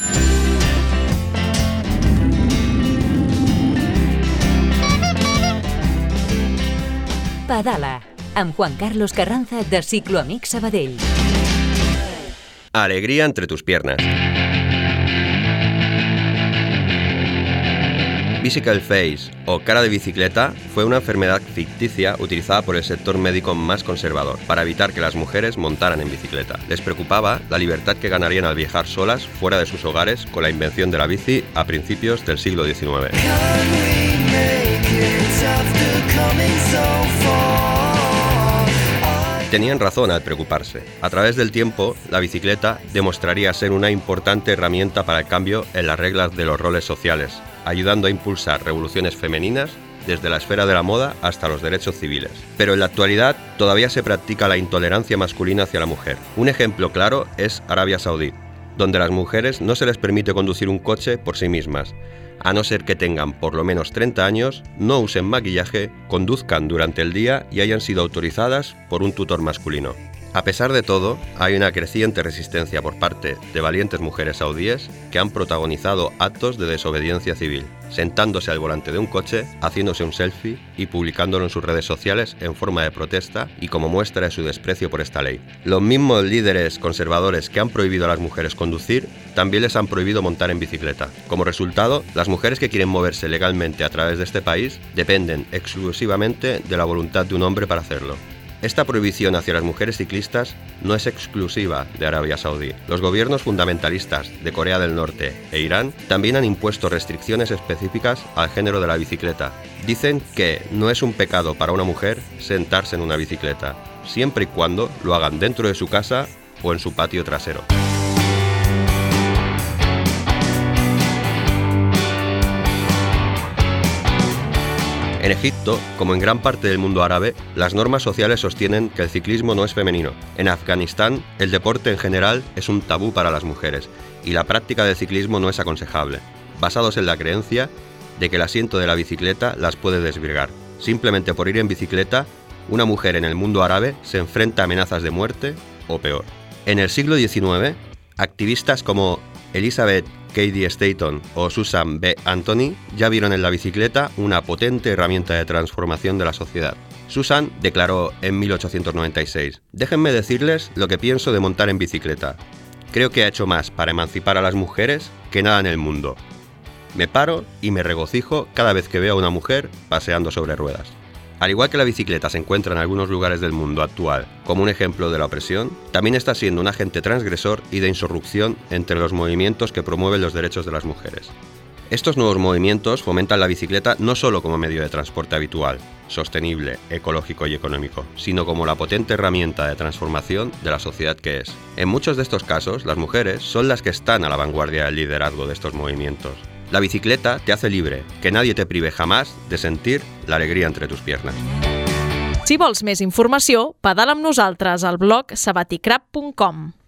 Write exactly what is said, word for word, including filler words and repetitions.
Pedala, amb Juan Carlos Carranza de Cicloamic Sabadell. Alegría entre tus piernas. Bicycle face o cara de bicicleta fue una enfermedad ficticia utilizada por el sector médico más conservador para evitar que las mujeres montaran en bicicleta. Les preocupaba la libertad que ganarían al viajar solas fuera de sus hogares con la invención de la bici a principios del siglo diecinueve. Tenían razón al preocuparse. A través del tiempo, la bicicleta demostraría ser una importante herramienta para el cambio en las reglas de los roles sociales, ayudando a impulsar revoluciones femeninas desde la esfera de la moda hasta los derechos civiles. Pero en la actualidad todavía se practica la intolerancia masculina hacia la mujer. Un ejemplo claro es Arabia Saudí, donde a las mujeres no se les permite conducir un coche por sí mismas, a no ser que tengan por lo menos treinta años, no usen maquillaje, conduzcan durante el día y hayan sido autorizadas por un tutor masculino. A pesar de todo, hay una creciente resistencia por parte de valientes mujeres saudíes que han protagonizado actos de desobediencia civil, sentándose al volante de un coche, haciéndose un selfie y publicándolo en sus redes sociales en forma de protesta y como muestra de su desprecio por esta ley. Los mismos líderes conservadores que han prohibido a las mujeres conducir, también les han prohibido montar en bicicleta. Como resultado, las mujeres que quieren moverse legalmente a través de este país dependen exclusivamente de la voluntad de un hombre para hacerlo. Esta prohibición hacia las mujeres ciclistas no es exclusiva de Arabia Saudí. Los gobiernos fundamentalistas de Corea del Norte e Irán también han impuesto restricciones específicas al género de la bicicleta. Dicen que no es un pecado para una mujer sentarse en una bicicleta, siempre y cuando lo hagan dentro de su casa o en su patio trasero. En Egipto, como en gran parte del mundo árabe, las normas sociales sostienen que el ciclismo no es femenino. En Afganistán, el deporte en general es un tabú para las mujeres y la práctica del ciclismo no es aconsejable, basados en la creencia de que el asiento de la bicicleta las puede desvirgar. Simplemente por ir en bicicleta, una mujer en el mundo árabe se enfrenta a amenazas de muerte o peor. En el siglo diecinueve, activistas como Elizabeth Cady Stanton o Susan B. Anthony ya vieron en la bicicleta una potente herramienta de transformación de la sociedad. Susan declaró en mil ochocientos noventa y seis: «Déjenme decirles lo que pienso de montar en bicicleta. Creo que ha hecho más para emancipar a las mujeres que nada en el mundo. Me paro y me regocijo cada vez que veo a una mujer paseando sobre ruedas». Al igual que la bicicleta se encuentra en algunos lugares del mundo actual como un ejemplo de la opresión, también está siendo un agente transgresor y de insurrección entre los movimientos que promueven los derechos de las mujeres. Estos nuevos movimientos fomentan la bicicleta no solo como medio de transporte habitual, sostenible, ecológico y económico, sino como la potente herramienta de transformación de la sociedad que es. En muchos de estos casos, las mujeres son las que están a la vanguardia del liderazgo de estos movimientos. La bicicleta te hace libre, que nadie te prive jamás de sentir la alegría entre tus piernas. Si vols més informació, pedala amb nosaltres al blog sabaticrap punt com.